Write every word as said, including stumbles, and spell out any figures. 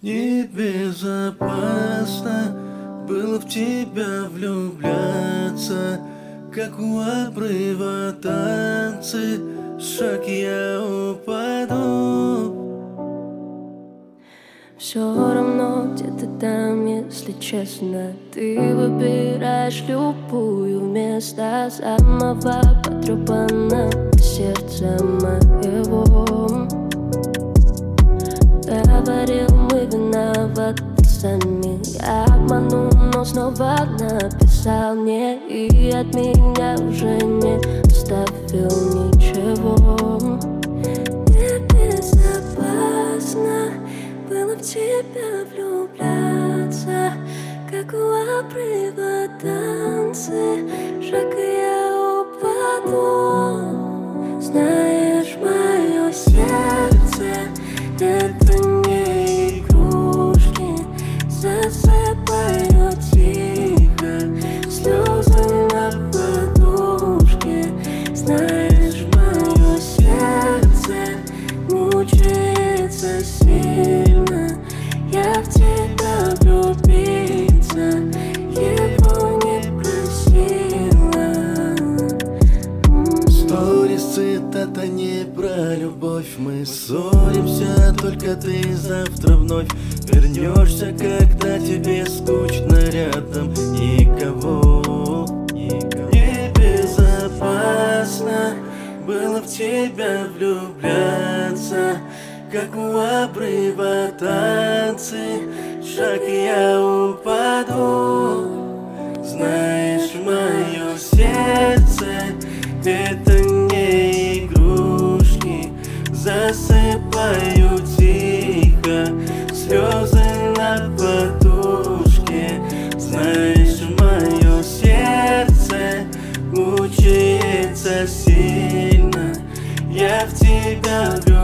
Небезопасно было в тебя влюбляться, как у обрыва танцы, шаг я упаду. Все равно где-то там, если честно, ты выбираешь любую вместо самого потрепанного сердца моего. Говорил, мы виноваты сами, я обманул, но снова написал мне, и от меня уже не оставил ничего. Небезопасно было в тебя влюбляться, как у обрыва танцы, шаг и я упаду. Знаешь, мое сердце — это не игрушки, засыпаю тихо слезы на подушке. Знаешь, мое сердце мучается сильно, я в тебя влюбиться его не просила. Сторис, цитата не про любовь. Мы ссоримся, только ты завтра вновь вернешься, когда тебе скучно рядом никого. Небезопасно было в тебя влюбляться, как у обрыва танцы, шаг и я упаду. Знаешь, мое сердце — это не игрушки, засыпаю тихо слезы на подушке. Знаешь, мое сердце мучается сильно, я в тебя влюбился.